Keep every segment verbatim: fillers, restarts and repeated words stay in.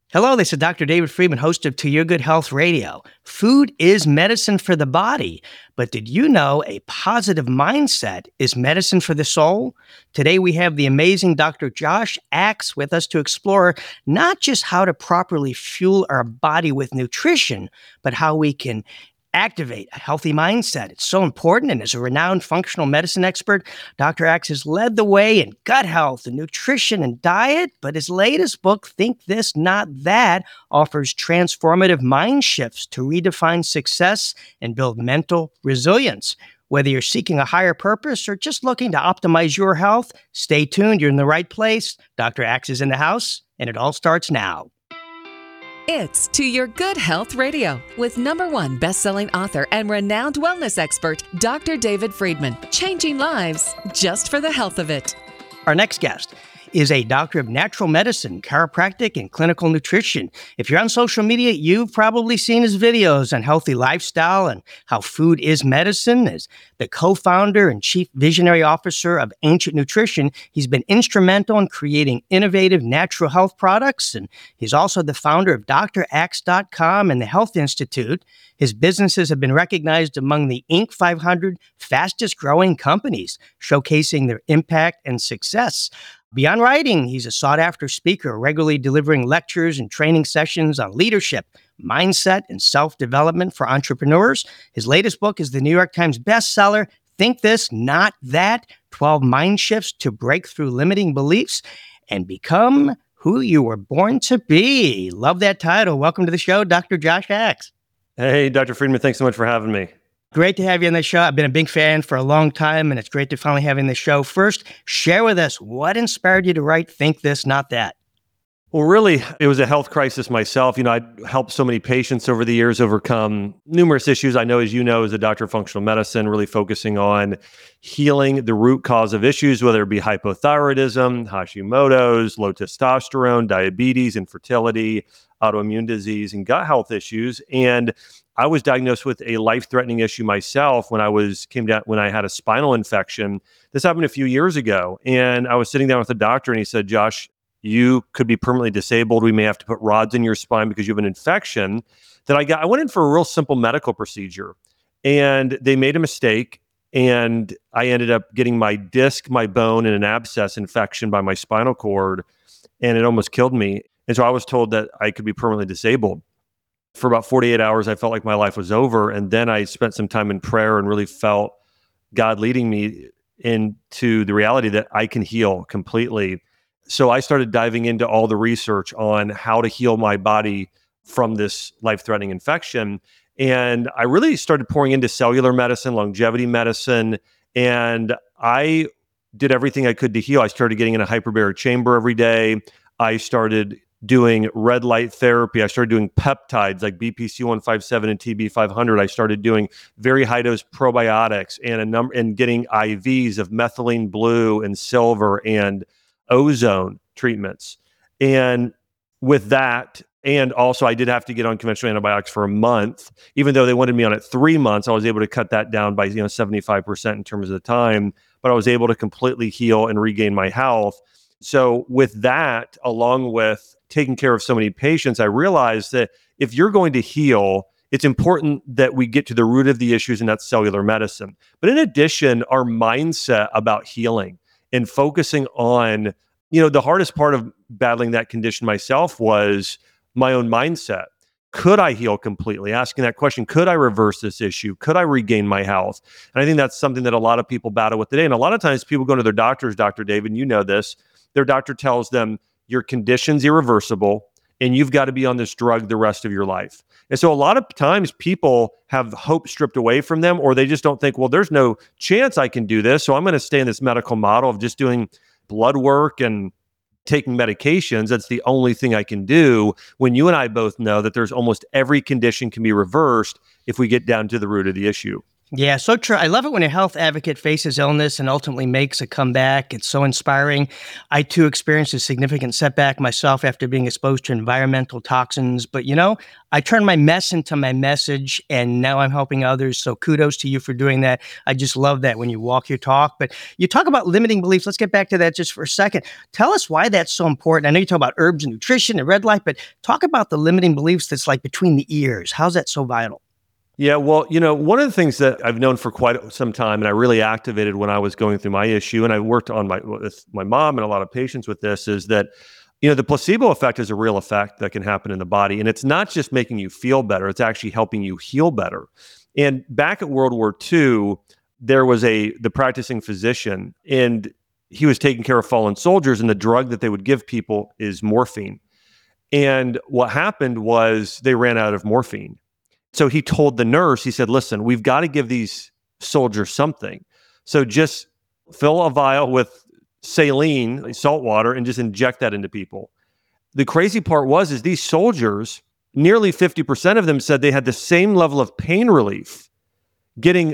Hello, this is Doctor David Friedman, host of To Your Good Health Radio. Food is medicine for the body, but did you know a positive mindset is medicine for the soul? Today we have the amazing Doctor Josh Axe with us to explore not just how to properly fuel our body with nutrition, but how we can activate a healthy mindset. It's so important, and as a renowned functional medicine expert, Doctor Axe has led the way in gut health and nutrition and diet, but his latest book, Think This, Not That, offers transformative mind shifts to redefine success and build mental resilience. Whether you're seeking a higher purpose or just looking to optimize your health, stay tuned. You're in the right place. Doctor Axe is in the house, and it all starts now. It's To Your Good Health Radio with number one best-selling author and renowned wellness expert, Doctor David Friedman. Changing lives just for the health of it. Our next guest is a doctor of natural medicine, chiropractic, and clinical nutrition. If you're on social media, you've probably seen his videos on healthy lifestyle and how food is medicine. As the co-founder and chief visionary officer of Ancient Nutrition, he's been instrumental in creating innovative natural health products, and he's also the founder of D R axe dot com and the Health Institute. His businesses have been recognized among the Inc five hundred fastest growing companies, showcasing their impact and success. Beyond writing, he's a sought-after speaker, regularly delivering lectures and training sessions on leadership, mindset, and self-development for entrepreneurs. His latest book is the New York Times bestseller, Think This, Not That, twelve Mind Shifts to Break Through Limiting Beliefs and Become Who You Were Born to Be. Love that title. Welcome to the show, Doctor Josh Axe. Hey, Doctor Friedman, thanks so much for having me. Great to have you on the show. I've been a big fan for a long time, and it's great to finally have you on the show. First, share with us what inspired you to write Think This, Not That. Well, really, it was a health crisis myself. You know, I helped so many patients over the years overcome numerous issues. I know, as you know, as a doctor of functional medicine, really focusing on healing the root cause of issues, whether it be hypothyroidism, Hashimoto's, low testosterone, diabetes, infertility, autoimmune disease, and gut health issues. And I was diagnosed with a life-threatening issue myself when I was came down when I had a spinal infection. This happened a few years ago, and I was sitting down with a doctor, and he said, "Josh, you could be permanently disabled. We may have to put rods in your spine because you have an infection." That I got. I went in for a real simple medical procedure, and they made a mistake, and I ended up getting my disc, my bone, and an abscess infection by my spinal cord, and it almost killed me. And so I was told that I could be permanently disabled. For about forty-eight hours, I felt like my life was over. And then I spent some time in prayer and really felt God leading me into the reality that I can heal completely. So I started diving into all the research on how to heal my body from this life-threatening infection. And I really started pouring into cellular medicine, longevity medicine, and I did everything I could to heal. I started getting in a hyperbaric chamber every day. I started doing red light therapy. I started doing peptides like B P C one fifty-seven and T B five hundred. I started doing very high dose probiotics and a number and getting I Vs of methylene blue and silver and ozone treatments. And with that, and also I did have to get on conventional antibiotics for a month. Even though they wanted me on it three months, I was able to cut that down by, you know, seventy-five percent in terms of the time, but I was able to completely heal and regain my health. So with that, along with taking care of so many patients, I realized that if you're going to heal, it's important that we get to the root of the issues, and that's cellular medicine. But in addition, our mindset about healing and focusing on, you know, the hardest part of battling that condition myself was my own mindset. Could I heal completely? Asking that question, could I reverse this issue? Could I regain my health? And I think that's something that a lot of people battle with today. And a lot of times people go to their doctors, Doctor David, and you know this, their doctor tells them, your condition's irreversible, and you've got to be on this drug the rest of your life. And so a lot of times people have hope stripped away from them, or they just don't think, well, there's no chance I can do this, so I'm going to stay in this medical model of just doing blood work and taking medications. That's the only thing I can do, when you and I both know that there's almost every condition can be reversed if we get down to the root of the issue. Yeah, so true. I love it when a health advocate faces illness and ultimately makes a comeback. It's so inspiring. I too experienced a significant setback myself after being exposed to environmental toxins. But you know, I turned my mess into my message and now I'm helping others. So kudos to you for doing that. I just love that when you walk your talk. But you talk about limiting beliefs. Let's get back to that just for a second. Tell us why that's so important. I know you talk about herbs and nutrition and red light, but talk about the limiting beliefs that's like between the ears. How's that so vital? Yeah, well, you know, one of the things that I've known for quite some time, and I really activated when I was going through my issue, and I worked on my with my mom and a lot of patients with this, is that, you know, the placebo effect is a real effect that can happen in the body, and it's not just making you feel better; it's actually helping you heal better. And back at World War Two, there was a the practicing physician, and he was taking care of fallen soldiers, and the drug that they would give people is morphine. And what happened was they ran out of morphine. So he told the nurse, he said, listen, we've got to give these soldiers something. So just fill a vial with saline, salt water, and just inject that into people. The crazy part was, is these soldiers, nearly fifty percent of them said they had the same level of pain relief getting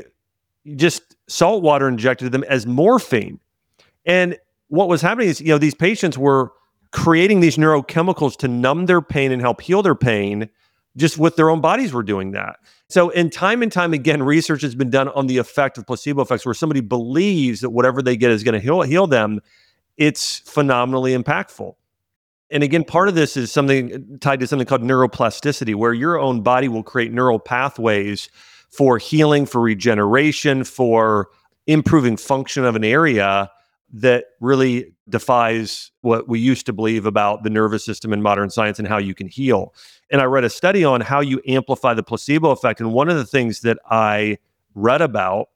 just salt water injected to them as morphine. And what was happening is, you know, these patients were creating these neurochemicals to numb their pain and help heal their pain. Just with their own bodies were doing that. So, and time and time again, research has been done on the effect of placebo effects, where somebody believes that whatever they get is going to heal, heal them. It's phenomenally impactful. And again, part of this is something tied to something called neuroplasticity, where your own body will create neural pathways for healing, for regeneration, for improving function of an area that really defies what we used to believe about the nervous system in modern science and how you can heal. And I read a study on how you amplify the placebo effect. And one of the things that I read about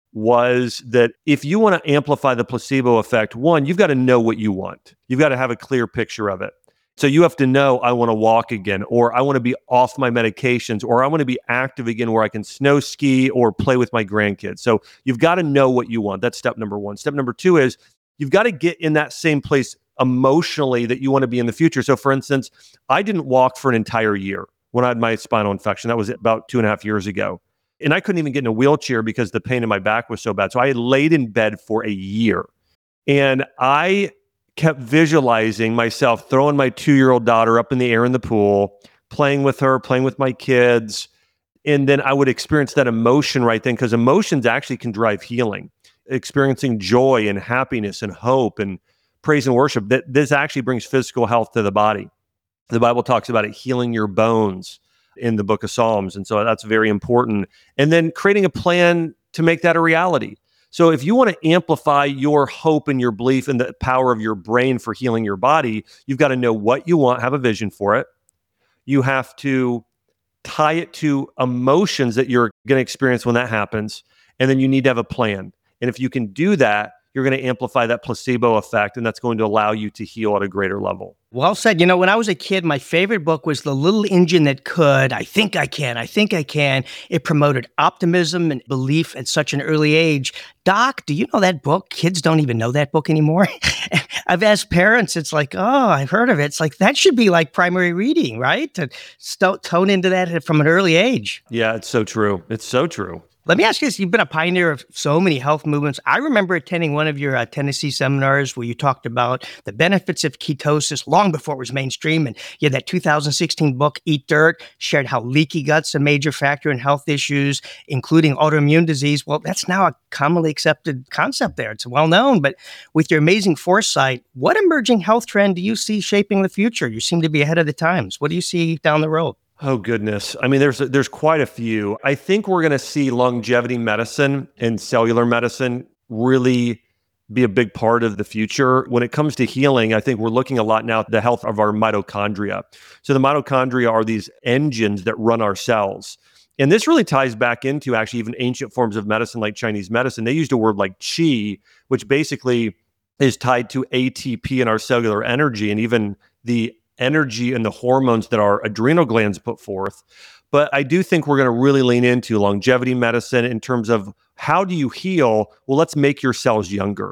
was that if you want to amplify the placebo effect, one, you've got to know what you want. You've got to have a clear picture of it. So you have to know, I want to walk again, or I want to be off my medications, or I want to be active again where I can snow ski or play with my grandkids. So you've got to know what you want. That's step number one. Step number two is you've got to get in that same place emotionally that you want to be in the future. So for instance, I didn't walk for an entire year when I had my spinal infection. That was about two and a half years ago. And I couldn't even get in a wheelchair because the pain in my back was so bad. So I had laid in bed for a year. And I kept visualizing myself throwing my two-year-old daughter up in the air in the pool, playing with her, playing with my kids. And then I would experience that emotion right then, because emotions actually can drive healing. Experiencing joy and happiness and hope and praise and worship, that this actually brings physical health to the body. The Bible talks about it healing your bones in the book of Psalms. And so that's very important. And then creating a plan to make that a reality. So if you want to amplify your hope and your belief in the power of your brain for healing your body, you've got to know what you want, have a vision for it. You have to tie it to emotions that you're going to experience when that happens. And then you need to have a plan. And if you can do that, you're going to amplify that placebo effect, and that's going to allow you to heal at a greater level. Well said. You know, when I was a kid, my favorite book was The Little Engine That Could. I think I can. I think I can. It promoted optimism and belief at such an early age. Doc, do you know that book? Kids don't even know that book anymore. I've asked parents, it's like, oh, I've heard of it. It's like, that should be like primary reading, right? To st- tone into that from an early age. Yeah, it's so true. It's so true. Let me ask you this. You've been a pioneer of so many health movements. I remember attending one of your uh, Tennessee seminars where you talked about the benefits of ketosis long before it was mainstream. And you had that two thousand sixteen book, Eat Dirt, shared how leaky gut's a major factor in health issues, including autoimmune disease. Well, that's now a commonly accepted concept there. It's well known. But with your amazing foresight, what emerging health trend do you see shaping the future? You seem to be ahead of the times. What do you see down the road? Oh, goodness. I mean, there's there's quite a few. I think we're going to see longevity medicine and cellular medicine really be a big part of the future. When it comes to healing, I think we're looking a lot now at the health of our mitochondria. So the mitochondria are these engines that run our cells. And this really ties back into actually even ancient forms of medicine like Chinese medicine. They used a word like qi, which basically is tied to A T P in our cellular energy and even the energy and the hormones that our adrenal glands put forth. But I do think we're going to really lean into longevity medicine in terms of how do you heal? Well, let's make your cells younger.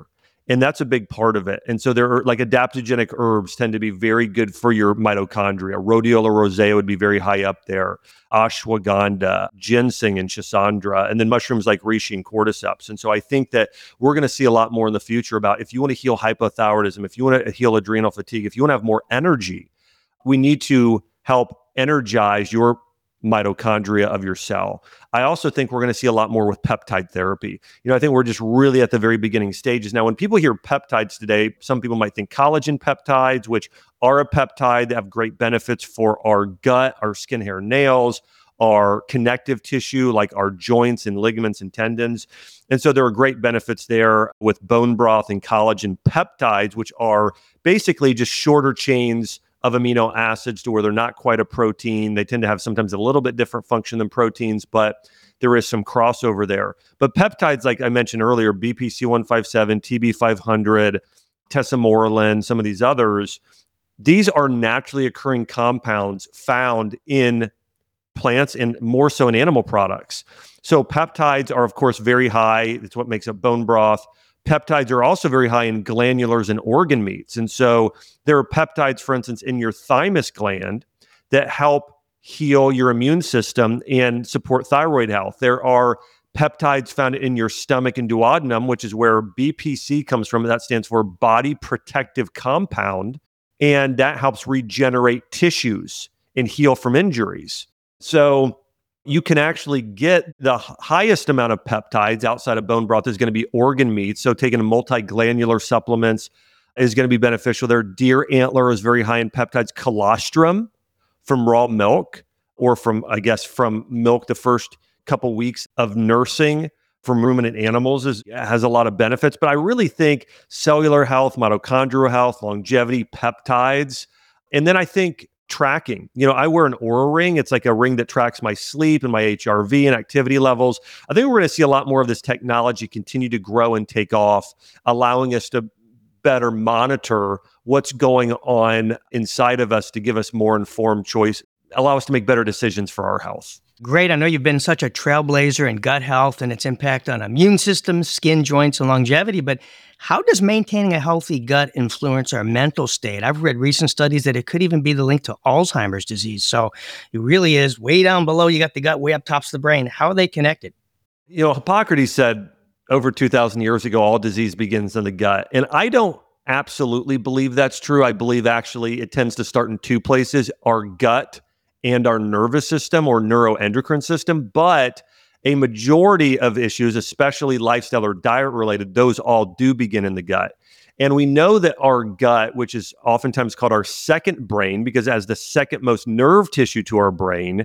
And that's a big part of it. And so there are like adaptogenic herbs tend to be very good for your mitochondria. Rhodiola rosea would be very high up there. Ashwagandha, ginseng, and schisandra, and then mushrooms like reishi and cordyceps. And so I think that we're going to see a lot more in the future about if you want to heal hypothyroidism, if you want to heal adrenal fatigue, if you want to have more energy, we need to help energize your mitochondria of your cell. I also think we're going to see a lot more with peptide therapy. You know, I think we're just really at the very beginning stages. Now, when people hear peptides today, some people might think collagen peptides, which are a peptide that have great benefits for our gut, our skin, hair, nails, our connective tissue, like our joints and ligaments and tendons. And so there are great benefits there with bone broth and collagen peptides, which are basically just shorter chains of amino acids to where they're not quite a protein. They tend to have sometimes a little bit different function than proteins, but there is some crossover there. But peptides, like I mentioned earlier, B P C one fifty-seven, T B five hundred, tesamorelin, some of these others, these are naturally occurring compounds found in plants and more so in animal products. So peptides are, of course, very high. It's what makes up bone broth. Peptides are also very high in glandulars and organ meats. And so there are peptides, for instance, in your thymus gland that help heal your immune system and support thyroid health. There are peptides found in your stomach and duodenum, which is where B P C comes from. That stands for body protective compound. And that helps regenerate tissues and heal from injuries. So you can actually get the highest amount of peptides outside of bone broth is going to be organ meats. So taking multiglandular supplements is going to be beneficial there. Deer antler is very high in peptides. Colostrum from raw milk or from, I guess, from milk the first couple weeks of nursing from ruminant animals is, has a lot of benefits. But I really think cellular health, mitochondrial health, longevity, peptides. And then I think tracking. You know, I wear an Oura ring. It's like a ring that tracks my sleep and my H R V and activity levels. I think we're going to see a lot more of this technology continue to grow and take off, allowing us to better monitor what's going on inside of us to give us more informed choice, allow us to make better decisions for our health. Great. I know you've been such a trailblazer in gut health and its impact on immune systems, skin, joints, and longevity, but how does maintaining a healthy gut influence our mental state? I've read recent studies that it could even be the link to Alzheimer's disease. So it really is way down below. You got the gut way up tops of the brain. How are they connected? You know, Hippocrates said over two thousand years ago, all disease begins in the gut. And I don't absolutely believe that's true. I believe actually it tends to start in two places, our gut and our nervous system or neuroendocrine system. But a majority of issues, especially lifestyle or diet related, those all do begin in the gut. And we know that our gut, which is oftentimes called our second brain, because as the second most nerve tissue to our brain,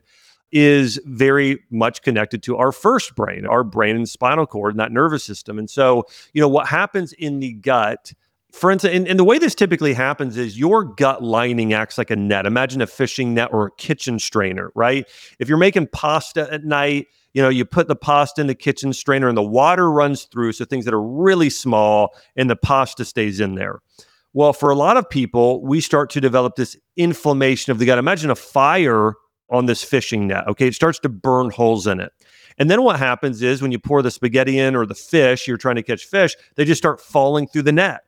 is very much connected to our first brain, our brain and spinal cord and that nervous system. And so, you know, what happens in the gut, for instance, and, and the way this typically happens is your gut lining acts like a net. Imagine a fishing net or a kitchen strainer, right? If you're making pasta at night, you know, you put the pasta in the kitchen strainer and the water runs through, so things that are really small and the pasta stays in there. Well, for a lot of people, we start to develop this inflammation of the gut. Imagine a fire on this fishing net, okay? It starts to burn holes in it. And then what happens is when you pour the spaghetti in or the fish, you're trying to catch fish, they just start falling through the net.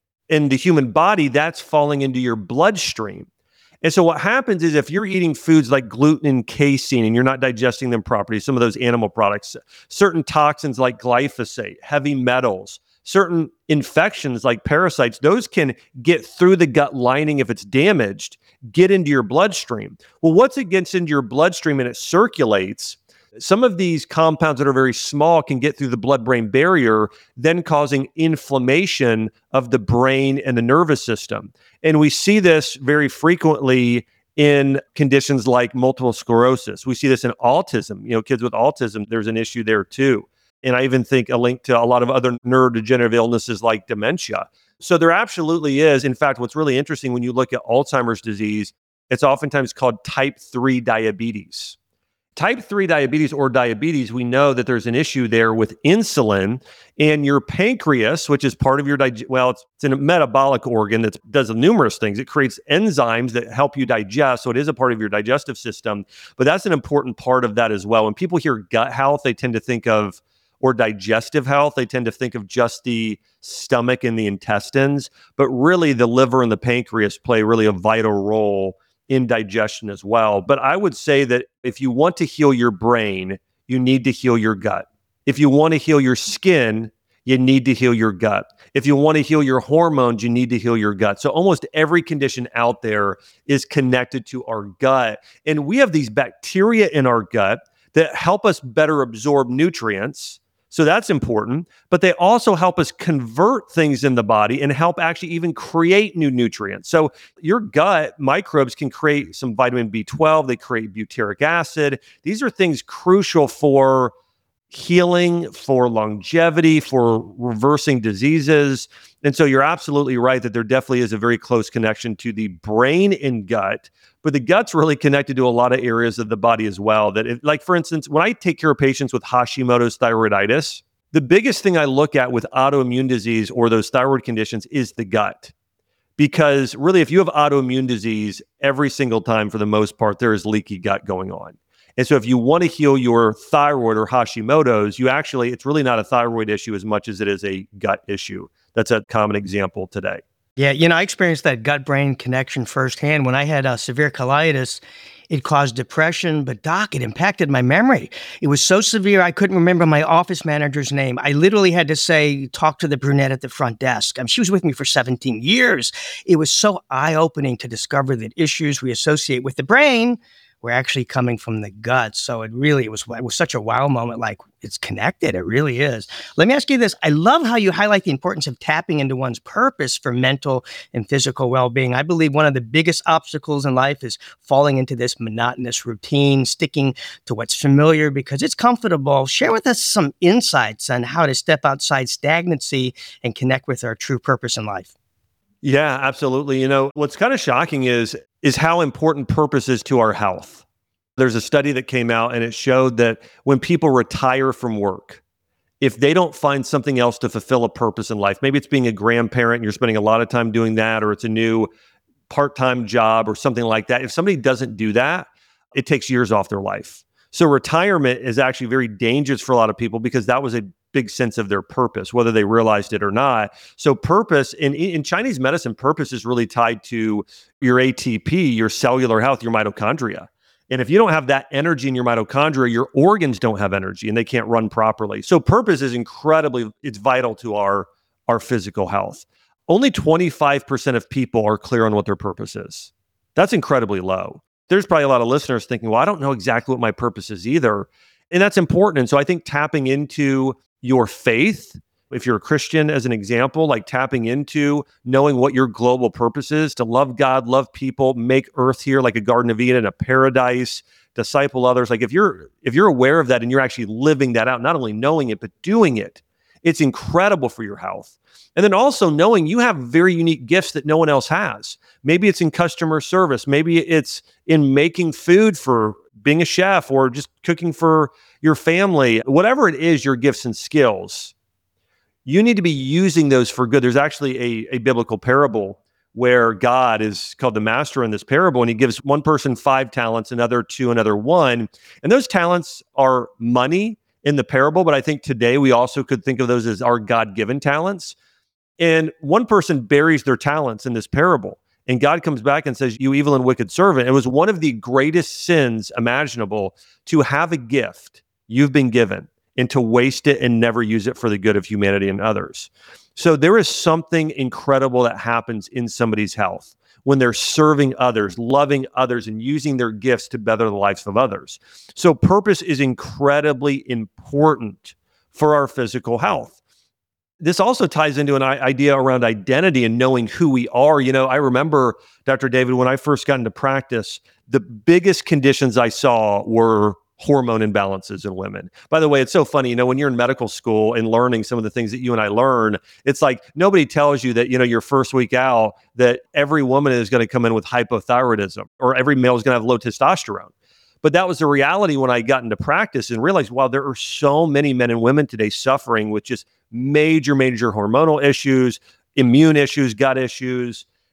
In the human body, that's falling into your bloodstream. And so what happens is if you're eating foods like gluten and casein and you're not digesting them properly, some of those animal products, certain toxins like glyphosate, heavy metals, certain infections like parasites, those can get through the gut lining if it's damaged, get into your bloodstream. Well, once it gets into your bloodstream and it circulates, some of these compounds that are very small can get through the blood-brain barrier, then causing inflammation of the brain and the nervous system. And we see this very frequently in conditions like multiple sclerosis. We see this in autism. You know, kids with autism, there's an issue there too. And I even think a link to a lot of other neurodegenerative illnesses like dementia. So there absolutely is. In fact, what's really interesting when you look at Alzheimer's disease, it's oftentimes called type three diabetes. Type three diabetes or diabetes, we know that there's an issue there with insulin, and your pancreas, which is part of your, dig- well, it's, it's a metabolic organ that does numerous things. It creates enzymes that help you digest, so it is a part of your digestive system, but that's an important part of that as well. When people hear gut health, they tend to think of, or digestive health. They tend to think of just the stomach and the intestines, but really the liver and the pancreas play really a vital role in digestion as well. But I would say that if you want to heal your brain, you need to heal your gut. If you want to heal your skin, you need to heal your gut. If you want to heal your hormones, you need to heal your gut. So almost every condition out there is connected to our gut. And we have these bacteria in our gut that help us better absorb nutrients. So that's important. But they also help us convert things in the body and help actually even create new nutrients. So your gut microbes can create some vitamin B twelve. They create butyric acid. These are things crucial for healing, for longevity, for reversing diseases. And so you're absolutely right that there definitely is a very close connection to the brain and gut, but the gut's really connected to a lot of areas of the body as well. That if, like, for instance, when I take care of patients with Hashimoto's thyroiditis, the biggest thing I look at with autoimmune disease or those thyroid conditions is the gut. Because really, if you have autoimmune disease, every single time, for the most part, there is leaky gut going on. And so if you want to heal your thyroid or Hashimoto's, you actually, it's really not a thyroid issue as much as it is a gut issue. That's a common example today. Yeah, you know, I experienced that gut-brain connection firsthand. When I had uh, severe colitis, it caused depression, but doc, it impacted my memory. It was so severe, I couldn't remember my office manager's name. I literally had to say, talk to the brunette at the front desk. I mean, she was with me for seventeen years. It was so eye-opening to discover that issues we associate with the brain were actually coming from the gut. So it really, it was, it was such a wow moment, like it's connected. It really is. Let me ask you this. I love how you highlight the importance of tapping into one's purpose for mental and physical well-being. I believe one of the biggest obstacles in life is falling into this monotonous routine, sticking to what's familiar because it's comfortable. Share with us some insights on how to step outside stagnancy and connect with our true purpose in life. Yeah, absolutely. You know, what's kind of shocking is is how important purpose is to our health. There's a study that came out and it showed that when people retire from work, if they don't find something else to fulfill a purpose in life, maybe it's being a grandparent and you're spending a lot of time doing that, or it's a new part-time job or something like that. If somebody doesn't do that, it takes years off their life. So retirement is actually very dangerous for a lot of people because that was a big sense of their purpose, whether they realized it or not. So purpose in, in Chinese medicine, purpose is really tied to your A T P, your cellular health, your mitochondria. And if you don't have that energy in your mitochondria, your organs don't have energy and they can't run properly. So purpose is incredibly, it's vital to our, our physical health. Only twenty-five percent of people are clear on what their purpose is. That's incredibly low. There's probably a lot of listeners thinking, well, I don't know exactly what my purpose is either. And that's important. And so I think tapping into your faith, if you're a Christian, as an example, like tapping into knowing what your global purpose is, to love God, love people, make earth here like a Garden of Eden, a paradise, disciple others. Like if you're if you're aware of that and you're actually living that out, not only knowing it, but doing it, it's incredible for your health. And then also knowing you have very unique gifts that no one else has. Maybe it's in customer service. Maybe it's in making food for being a chef or just cooking for your family. Whatever it is, your gifts and skills, you need to be using those for good. There's actually a, a biblical parable where God is called the master in this parable, and he gives one person five talents, another two, another one. And those talents are money in the parable, but I think today we also could think of those as our God-given talents. And one person buries their talents in this parable. And God comes back and says, you evil and wicked servant. It was one of the greatest sins imaginable to have a gift you've been given and to waste it and never use it for the good of humanity and others. So there is something incredible that happens in somebody's health when they're serving others, loving others, and using their gifts to better the lives of others. So purpose is incredibly important for our physical health. This also ties into an idea around identity and knowing who we are. You know, I remember, Doctor David, when I first got into practice, the biggest conditions I saw were hormone imbalances in women. By the way, it's so funny, you know, when you're in medical school and learning some of the things that you and I learn, it's like nobody tells you that, you know, your first week out, that every woman is going to come in with hypothyroidism or every male is going to have low testosterone. But that was the reality when I got into practice and realized, wow, there are so many men and women today suffering with just major, major hormonal issues, immune issues, gut issues.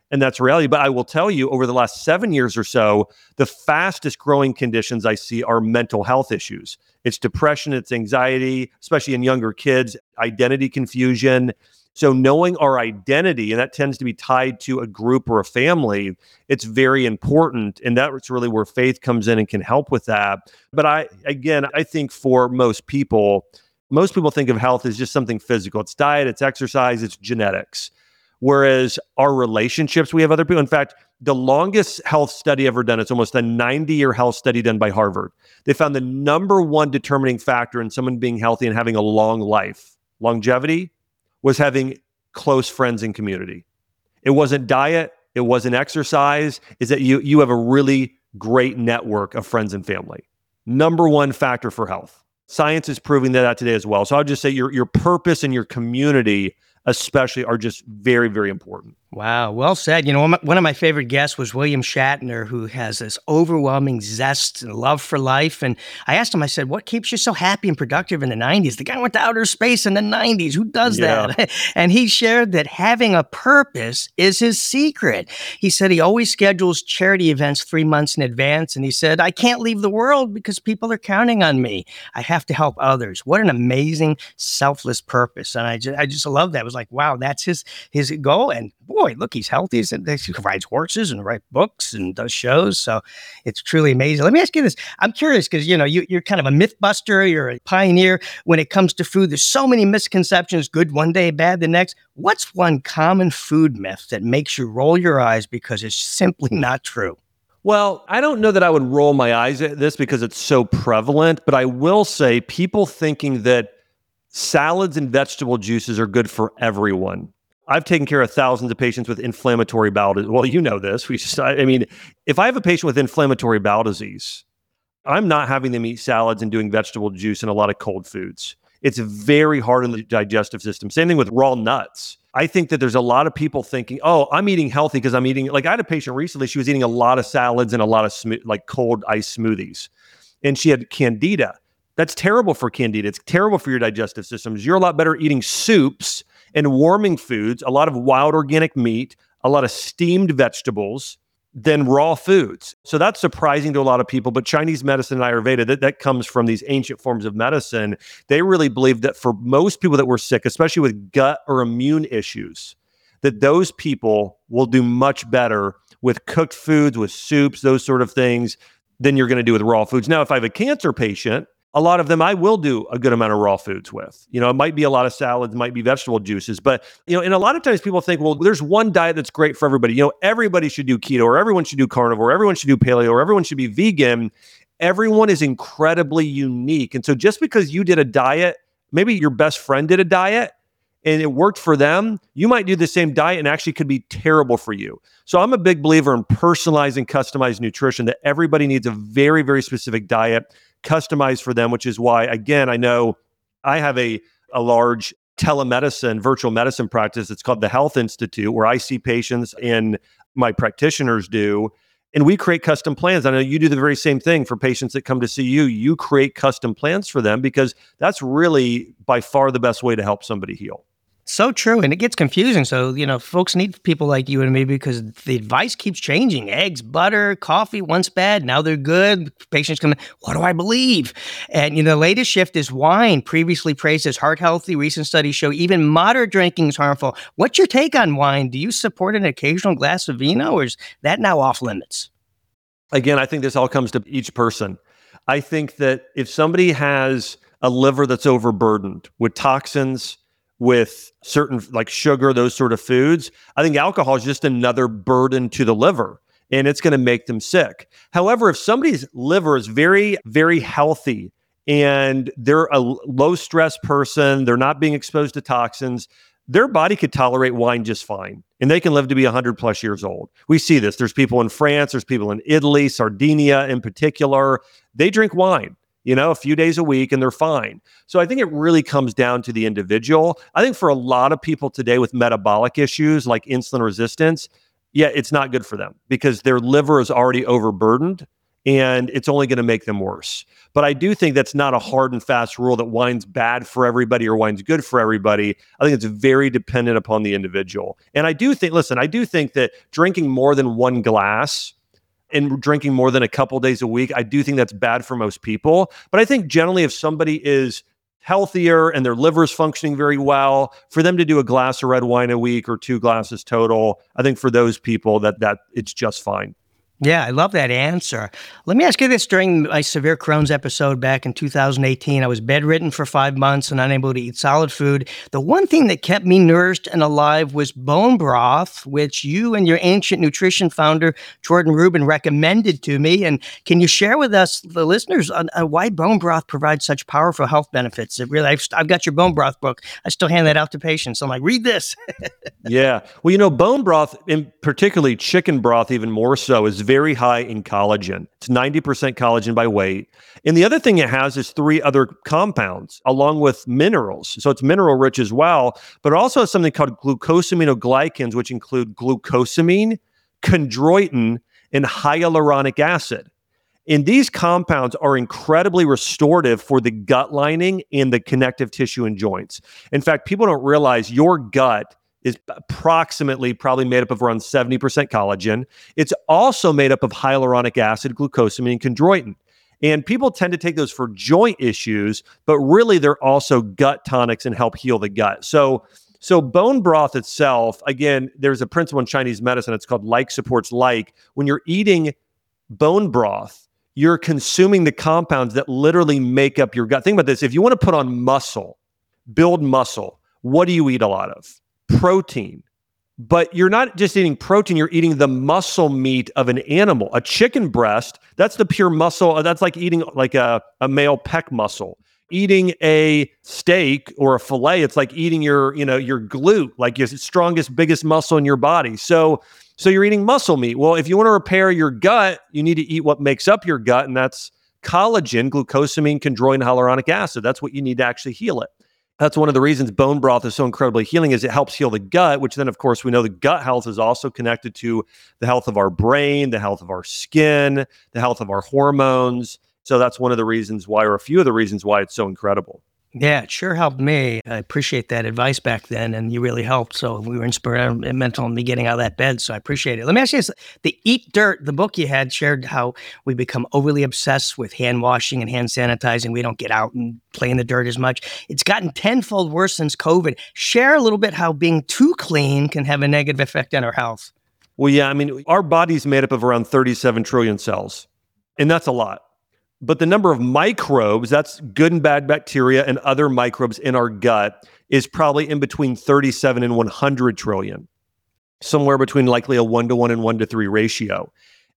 And that's reality. But I will tell you, over the last seven years or so, the fastest growing conditions I see are mental health issues. It's depression, it's anxiety, especially in younger kids, identity confusion. So knowing our identity, and that tends to be tied to a group or a family, it's very important. And that's really where faith comes in and can help with that. But I, again, I think for most people, most people think of health as just something physical. It's diet, it's exercise, it's genetics. Whereas our relationships, we have other people. In fact, the longest health study ever done, it's almost a ninety-year health study done by Harvard. They found the number one determining factor in someone being healthy and having a long life, longevity, was having close friends and community. It wasn't diet, it wasn't exercise, is that you you have a really great network of friends and family. Number one factor for health. Science is proving that out today as well. So I would just say your your purpose and your community especially are just very, very important. Wow, well said. You know, one of my favorite guests was William Shatner, who has this overwhelming zest and love for life. And I asked him, I said, what keeps you so happy and productive in the nineties? The guy went to outer space in the nineties. Who does Yeah. that? And he shared that having a purpose is his secret. He said he always schedules charity events three months in advance. And he said, I can't leave the world because people are counting on me. I have to help others. What an amazing, selfless purpose. And I just, I just love that. It was like, wow, that's his, his goal. And boy, look, he's healthy. He rides horses and writes books and does shows. So it's truly amazing. Let me ask you this. I'm curious because, you know, you, you're kind of a myth buster. You're a pioneer when it comes to food. There's so many misconceptions, good one day, bad the next. What's one common food myth that makes you roll your eyes because it's simply not true? Well, I don't know that I would roll my eyes at this because it's so prevalent, but I will say people thinking that salads and vegetable juices are good for everyone. I've taken care of thousands of patients with inflammatory bowel disease. Well, you know this. We just, I mean, if I have a patient with inflammatory bowel disease, I'm not having them eat salads and doing vegetable juice and a lot of cold foods. It's very hard on the digestive system. Same thing with raw nuts. I think that there's a lot of people thinking, oh, I'm eating healthy because I'm eating, like I had a patient recently, she was eating a lot of salads and a lot of sm- like cold ice smoothies. And she had candida. That's terrible for candida. It's terrible for your digestive systems. You're a lot better eating soups and warming foods, a lot of wild organic meat, a lot of steamed vegetables than raw foods. So that's surprising to a lot of people. But Chinese medicine and Ayurveda, that, that comes from these ancient forms of medicine. They really believe that for most people that were sick, especially with gut or immune issues, that those people will do much better with cooked foods, with soups, those sort of things, than you're going to do with raw foods. Now, if I have a cancer patient, a lot of them I will do a good amount of raw foods with. You know, it might be a lot of salads, might be vegetable juices, but, you know, and a lot of times people think, well, there's one diet that's great for everybody. You know, everybody should do keto, or everyone should do carnivore, or everyone should do paleo, or everyone should be vegan. Everyone is incredibly unique. And so just because you did a diet, maybe your best friend did a diet and it worked for them, you might do the same diet and actually could be terrible for you. So I'm a big believer in personalized and customized nutrition, that everybody needs a very, very specific diet customized for them, which is why, again, I know I have a, a large telemedicine, virtual medicine practice. It's called the Health Institute, where I see patients and my practitioners do, and we create custom plans. I know you do the very same thing for patients that come to see you. You create custom plans for them because that's really by far the best way to help somebody heal. So true. And it gets confusing. So, you know, folks need people like you and me because the advice keeps changing. Eggs, butter, coffee, once bad, now they're good. Patients come in, what do I believe? And, you know, the latest shift is wine, previously praised as heart healthy. Recent studies show even moderate drinking is harmful. What's your take on wine? Do you support an occasional glass of vino, or is that now off limits? Again, I think this all comes to each person. I think that if somebody has a liver that's overburdened with toxins, with certain like sugar, those sort of foods, I think alcohol is just another burden to the liver, and it's going to make them sick. However, if somebody's liver is very, very healthy and they're a low stress person, they're not being exposed to toxins, their body could tolerate wine just fine, and they can live to be one hundred plus years old. We see this. There's people in France, there's people in Italy, Sardinia in particular. They drink wine, you know, a few days a week, and they're fine. So I think it really comes down to the individual. I think for a lot of people today with metabolic issues like insulin resistance, yeah, it's not good for them because their liver is already overburdened. and it's only going to make them worse. But I do think that's not a hard and fast rule that wine's bad for everybody or wine's good for everybody. I think it's very dependent upon the individual. And I do think, listen, I do think that drinking more than one glass and drinking more than a couple days a week, I do think that's bad for most people. But I think generally if somebody is healthier and their liver's functioning very well, for them to do a glass of red wine a week or two glasses total, I think for those people that that it's just fine. Yeah, I love that answer. Let me ask you this. During my severe Crohn's episode back in two thousand eighteen, I was bedridden for five months and unable to eat solid food. The one thing that kept me nourished and alive was bone broth, which you and your Ancient Nutrition founder, Jordan Rubin, recommended to me. And can you share with us, the listeners, on, on why bone broth provides such powerful health benefits? It really, I've, I've got your bone broth book. I still hand that out to patients. I'm like, read this. Yeah. Well, you know, bone broth, and particularly chicken broth even more so, is very high in collagen. It's ninety percent collagen by weight. And the other thing it has is three other compounds along with minerals. So it's mineral rich as well, but it also has something called glucosaminoglycans, which include glucosamine, chondroitin, and hyaluronic acid. And these compounds are incredibly restorative for the gut lining and the connective tissue and joints. In fact, people don't realize your gut is approximately probably made up of around seventy percent collagen. It's also made up of hyaluronic acid, glucosamine, and chondroitin. And people tend to take those for joint issues, but really they're also gut tonics and help heal the gut. So, so bone broth itself, again, there's a principle in Chinese medicine. It's called like supports like. When you're eating bone broth, you're consuming the compounds that literally make up your gut. Think about this. If you want to put on muscle, build muscle, what do you eat a lot of? Protein. But you're not just eating protein, you're eating the muscle meat of an animal. A chicken breast, that's the pure muscle. That's like eating like a, a male pec muscle. Eating a steak or a filet, it's like eating your, you know, your glute, like your strongest, biggest muscle in your body. So, so you're eating muscle meat. Well, if you want to repair your gut, you need to eat what makes up your gut, and that's collagen, glucosamine, chondroitin, hyaluronic acid. That's what you need to actually heal it. That's one of the reasons bone broth is so incredibly healing, is it helps heal the gut, which then, of course, we know the gut health is also connected to the health of our brain, the health of our skin, the health of our hormones. So that's one of the reasons why, or a few of the reasons why it's so incredible. Yeah, it sure helped me. I appreciate that advice back then, and you really helped. So we were instrumental in me getting out of that bed, so I appreciate it. Let me ask you this. The Eat Dirt, the book you had, shared how we become overly obsessed with hand washing and hand sanitizing. We don't get out and play in the dirt as much. It's gotten tenfold worse since COVID. Share a little bit how being too clean can have a negative effect on our health. Well, yeah, I mean, our body's made up of around thirty-seven trillion cells, and that's a lot. But the number of microbes, that's good and bad bacteria and other microbes in our gut, is probably in between thirty-seven and one hundred trillion, somewhere between likely a one to one and one to three ratio.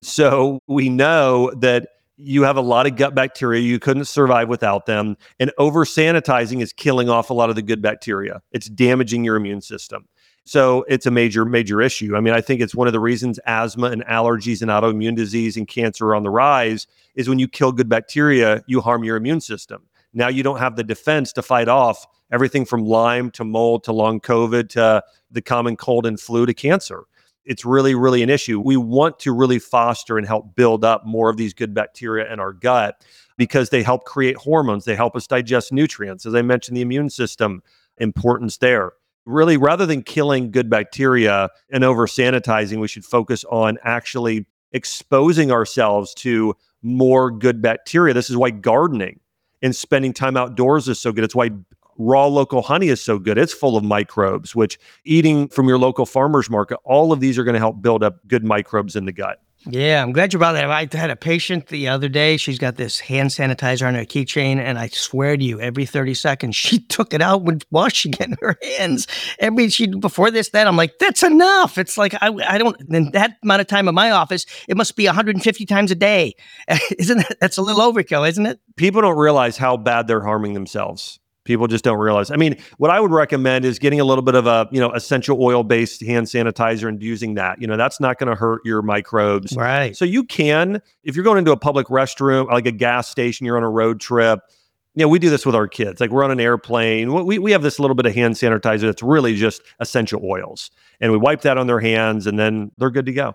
So we know that you have a lot of gut bacteria. You couldn't survive without them. And over sanitizing is killing off a lot of the good bacteria. It's damaging your immune system. So it's a major, major issue. I mean, I think it's one of the reasons asthma and allergies and autoimmune disease and cancer are on the rise, is when you kill good bacteria, you harm your immune system. Now you don't have the defense to fight off everything from Lyme to mold to long COVID to the common cold and flu to cancer. It's really, really an issue. We want to really foster and help build up more of these good bacteria in our gut because they help create hormones. They help us digest nutrients. As I mentioned, the immune system, importance there. Really, rather than killing good bacteria and over sanitizing, we should focus on actually exposing ourselves to more good bacteria. This is why gardening and spending time outdoors is so good. It's why raw local honey is so good. It's full of microbes, which eating from your local farmer's market, all of these are going to help build up good microbes in the gut. Yeah, I'm glad you brought that up. I had a patient the other day. She's got this hand sanitizer on her keychain, and I swear to you, every thirty seconds, she took it out when washing it in her hands. Every she before this, that I'm like, that's enough. It's like I, I don't. In that amount of time in my office, it must be one hundred fifty times a day. Isn't that, that's a little overkill, isn't it? People don't realize how bad they're harming themselves. People just don't realize. I mean, what I would recommend is getting a little bit of a, you know, essential oil-based hand sanitizer and using that. You know, that's not going to hurt your microbes. Right. So you can, if you're going into a public restroom, like a gas station, you're on a road trip. You know, we do this with our kids. Like we're on an airplane. We we have this little bit of hand sanitizer that's really just essential oils. And we wipe that on their hands and then they're good to go.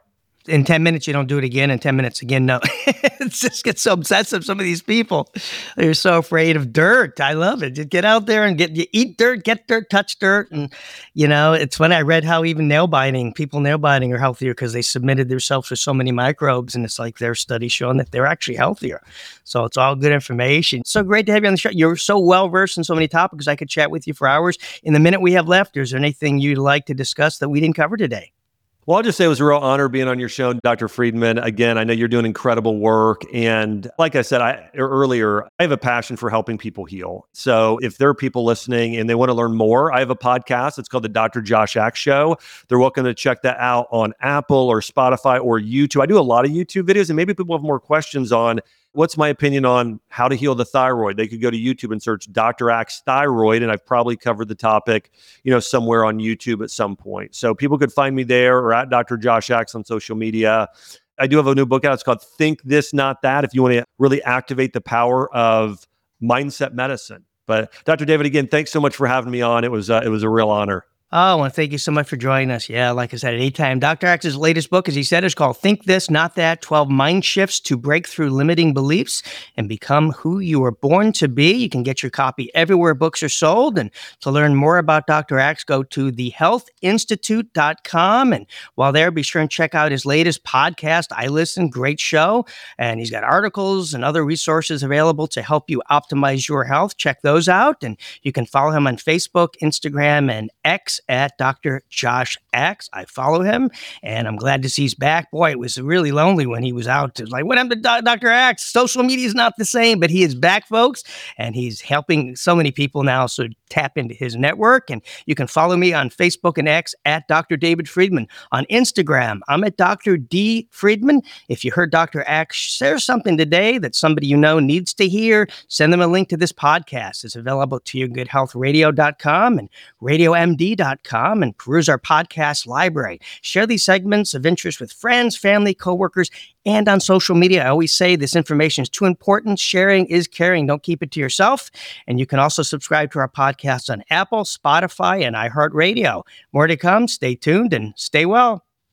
in ten minutes, you don't do it again. In ten minutes again, no. It just gets so obsessive. Some of these people, they're so afraid of dirt. I love it. Just get out there and get, you eat dirt, get dirt, touch dirt. And, you know, it's when I read how even nail biting, people nail biting are healthier because they submitted themselves to so many microbes. And it's like their study showing that they're actually healthier. So it's all good information. So great to have you on the show. You're so well versed in so many topics. I could chat with you for hours. In the minute we have left, is there anything you'd like to discuss that we didn't cover today? Well, I'll just say it was a real honor being on your show, Doctor Friedman. Again, I know you're doing incredible work. And like I said I, earlier, I have a passion for helping people heal. So if there are people listening and they want to learn more, I have a podcast. It's called the Doctor Josh Axe Show. They're welcome to check that out on Apple or Spotify or YouTube. I do a lot of YouTube videos, and maybe people have more questions on what's my opinion on how to heal the thyroid. They could go to YouTube and search Doctor Axe Thyroid, and I've probably covered the topic, you know, somewhere on YouTube at some point. So people could find me there or at Doctor Josh Axe on social media. I do have a new book out. It's called Think This, Not That, if you want to really activate the power of mindset medicine. But Doctor David, again, thanks so much for having me on. It was uh, it was a real honor. Oh, well, thank you so much for joining us. Yeah, like I said, anytime. Doctor Axe's latest book, as he said, is called Think This, Not That, twelve Mind Shifts to Break Through Limiting Beliefs and Become Who You Were Born to Be. You can get your copy everywhere books are sold. And to learn more about Doctor Axe, go to the health institute dot com. And while there, be sure and check out his latest podcast, I Listen, great show. And he's got articles and other resources available to help you optimize your health. Check those out. And you can follow him on Facebook, Instagram, and X at Doctor Josh Axe. I follow him, and I'm glad to see he's back. Boy, it was really lonely when he was out. It was like, what happened to Doctor Axe? Social media is not the same, but he is back, folks, and he's helping so many people now. So tap into his network, and you can follow me on Facebook and X at Doctor David Friedman. On Instagram, I'm at Doctor D Friedman. If you heard Doctor Axe share something today that somebody you know needs to hear, send them a link to this podcast. It's available to you at good health radio dot com and radio m d dot com, and peruse our podcast library. Share these segments of interest with friends, family, coworkers, and on social media. I always say this information is too important. Sharing is caring. Don't keep it to yourself. And you can also subscribe to our podcast on Apple, Spotify, and iHeartRadio. More to come. Stay tuned and stay well.